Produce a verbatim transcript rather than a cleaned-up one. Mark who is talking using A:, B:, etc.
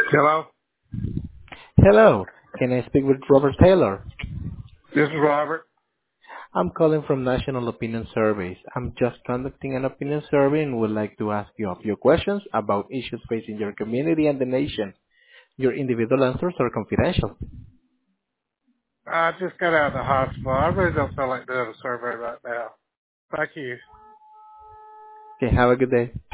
A: Hello,
B: Hello, can I speak with Robert Taylor?
A: this is Robert.
B: I'm calling from National Opinion Surveys. I'm just conducting an opinion survey and would like to ask you a few questions about issues facing your community and the nation. Your individual answers are confidential.
A: I just got out of the hospital. I really don't feel like doing a survey right now. Thank you.
B: Okay, have a good day.